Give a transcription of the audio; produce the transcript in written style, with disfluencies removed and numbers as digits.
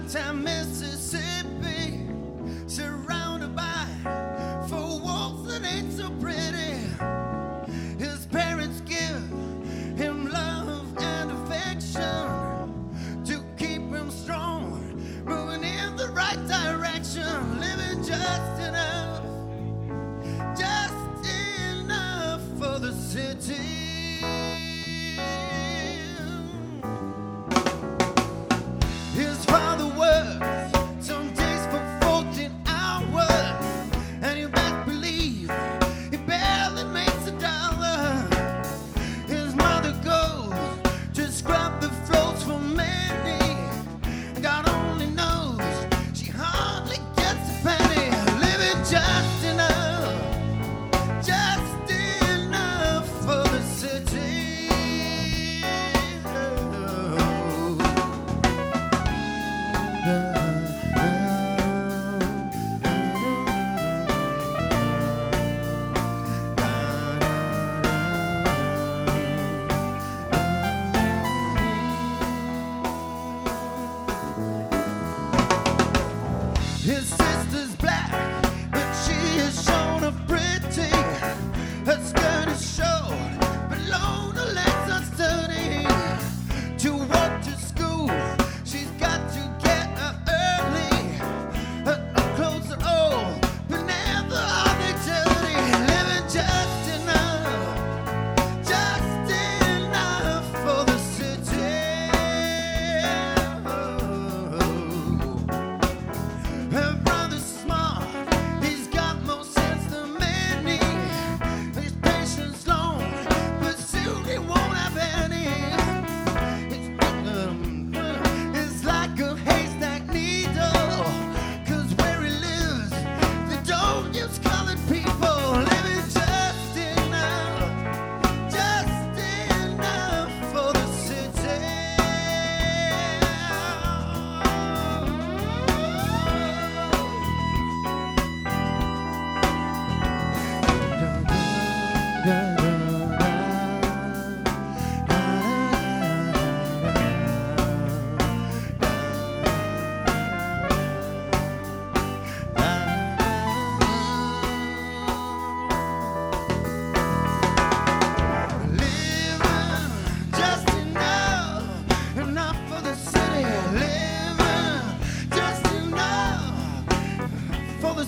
small-town Mississippi, surrounded by four walls that ain't so pretty. His parents give him love and affection to keep him strong, moving in the right direction, living just enough for the city. His father worked some days for 14 hours, and you best believe he barely makes $1. His mother goes to scrub the floors for many, and God only knows she hardly gets a penny, living just enough for the city. His sister's black